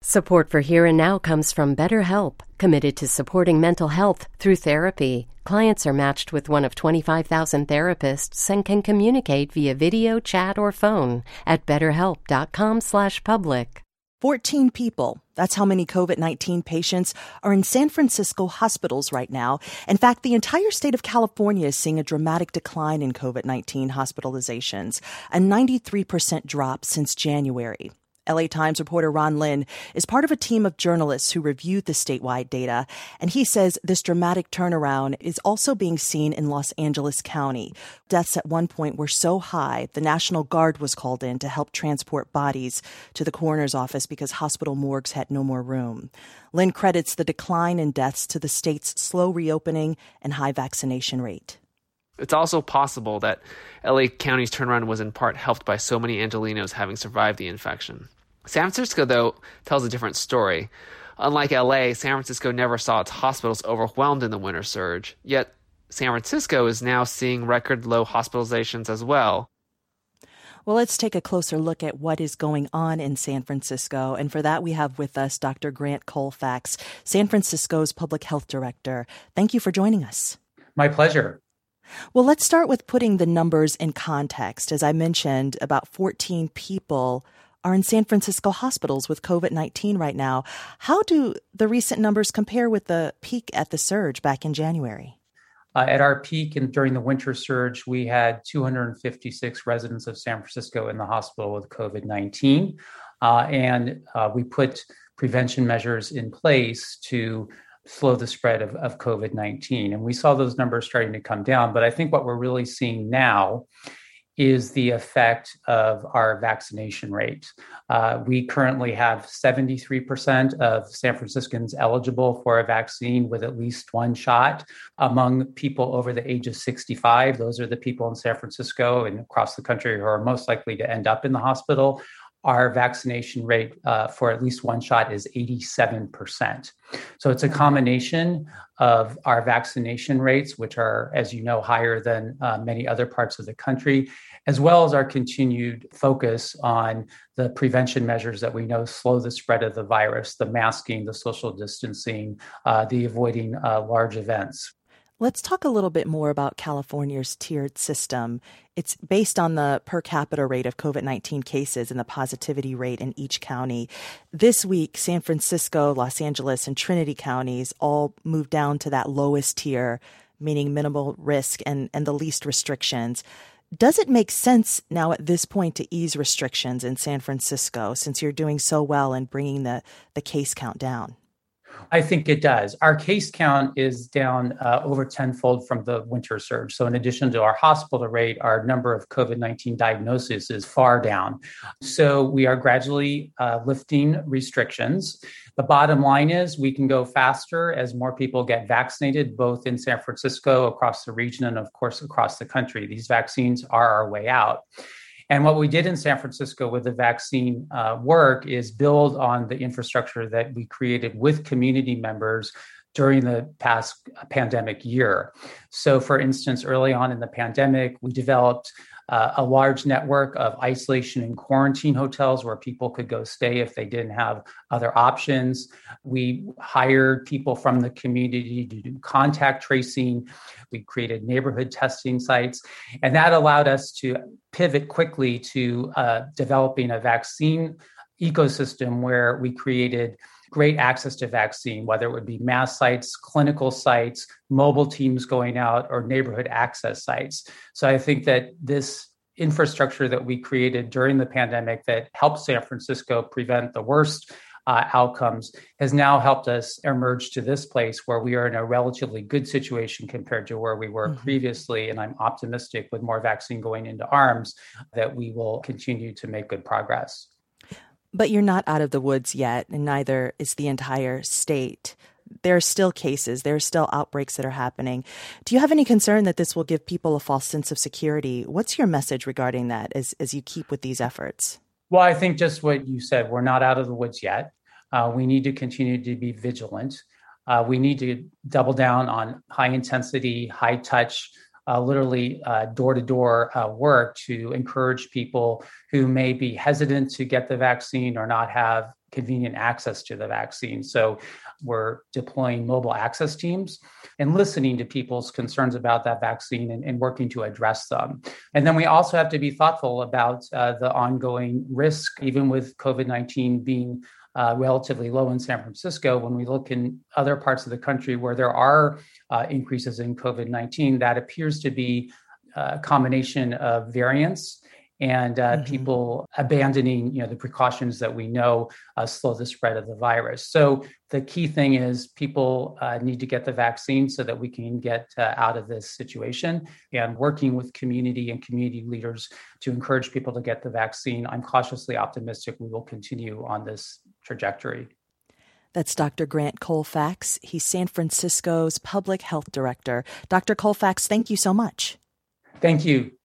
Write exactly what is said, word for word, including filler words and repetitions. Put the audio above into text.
Support for Here and Now comes from BetterHelp, committed to supporting mental health through therapy. Clients are matched with one of twenty-five thousand therapists and can communicate via video, chat, or phone at betterhelp.com slash public. fourteen people. That's how many COVID nineteen patients are in San Francisco hospitals right now. In fact, the entire state of California is seeing a dramatic decline in COVID nineteen hospitalizations, a ninety-three percent drop since January. L A Times reporter Ron Lin is part of a team of journalists who reviewed the statewide data, and he says this dramatic turnaround is also being seen in Los Angeles County. Deaths at one point were so high, the National Guard was called in to help transport bodies to the coroner's office because hospital morgues had no more room. Lin credits the decline in deaths to the state's slow reopening and high vaccination rate. It's also possible that L A County's turnaround was in part helped by so many Angelenos having survived the infection. San Francisco, though, tells a different story. Unlike L A, San Francisco never saw its hospitals overwhelmed in the winter surge. Yet, San Francisco is now seeing record low hospitalizations as well. Well, let's take a closer look at what is going on in San Francisco. And for that, we have with us Doctor Grant Colfax, San Francisco's public health director. Thank you for joining us. My pleasure. Well, let's start with putting the numbers in context. As I mentioned, about fourteen people are in San Francisco hospitals with COVID nineteen right now. How do the recent numbers compare with the peak at the surge back in January? Uh, at our peak and during the winter surge, we had two hundred fifty-six residents of San Francisco in the hospital with COVID nineteen. Uh, and uh, we put prevention measures in place to slow the spread of, of COVID nineteen. And we saw those numbers starting to come down. But I think what we're really seeing now is the effect of our vaccination rate. Uh, we currently have seventy-three percent of San Franciscans eligible for a vaccine with at least one shot. Among people over the age of sixty-five, those are the people in San Francisco and across the country who are most likely to end up in the hospital. Our vaccination rate uh, for at least one shot is eighty-seven percent. So it's a combination of our vaccination rates, which are, as you know, higher than uh, many other parts of the country, as well as our continued focus on the prevention measures that we know slow the spread of the virus, the masking, the social distancing, uh, the avoiding uh, large events. Let's talk a little bit more about California's tiered system. It's based on the per capita rate of COVID nineteen cases and the positivity rate in each county. This week, San Francisco, Los Angeles, and Trinity counties all moved down to that lowest tier, meaning minimal risk and, and the least restrictions. Does it make sense now at this point to ease restrictions in San Francisco since you're doing so well in bringing the, the case count down? I think it does. Our case count is down uh, over tenfold from the winter surge. So in addition to our hospital rate, our number of COVID nineteen diagnoses is far down. So we are gradually uh, lifting restrictions. The bottom line is we can go faster as more people get vaccinated, both in San Francisco, across the region, and of course, across the country. These vaccines are our way out. And what we did in San Francisco with the vaccine uh, work is build on the infrastructure that we created with community members during the past pandemic year. So, for instance, early on in the pandemic, we developed uh, a large network of isolation and quarantine hotels where people could go stay if they didn't have other options. We hired people from the community to do contact tracing. We created neighborhood testing sites, and that allowed us to pivot quickly to uh, developing a vaccine ecosystem where we created great access to vaccine, whether it would be mass sites, clinical sites, mobile teams going out, or neighborhood access sites. So I think that this infrastructure that we created during the pandemic that helped San Francisco prevent the worst uh, outcomes has now helped us emerge to this place where we are in a relatively good situation compared to where we were mm-hmm. previously. And I'm optimistic with more vaccine going into arms that we will continue to make good progress. But you're not out of the woods yet, and neither is the entire state. There are still cases. There are still outbreaks that are happening. Do you have any concern that this will give people a false sense of security? What's your message regarding that as, as you keep with these efforts? Well, I think just what you said, we're not out of the woods yet. Uh, we need to continue to be vigilant. Uh, we need to double down on high intensity, high touch, Uh, literally uh, door-to-door uh, work to encourage people who may be hesitant to get the vaccine or not have convenient access to the vaccine. So we're deploying mobile access teams and listening to people's concerns about that vaccine and, and working to address them. And then we also have to be thoughtful about uh, the ongoing risk, even with COVID nineteen being uh, relatively low in San Francisco. When we look in other parts of the country where there are uh, increases in COVID nineteen, that appears to be a combination of variants and uh, mm-hmm. people abandoning, you know, the precautions that we know uh, slow the spread of the virus. So the key thing is people uh, need to get the vaccine so that we can get uh, out of this situation. And working with community and community leaders to encourage people to get the vaccine, I'm cautiously optimistic we will continue on this trajectory. That's Doctor Grant Colfax. He's San Francisco's public health director. Doctor Colfax, thank you so much. Thank you.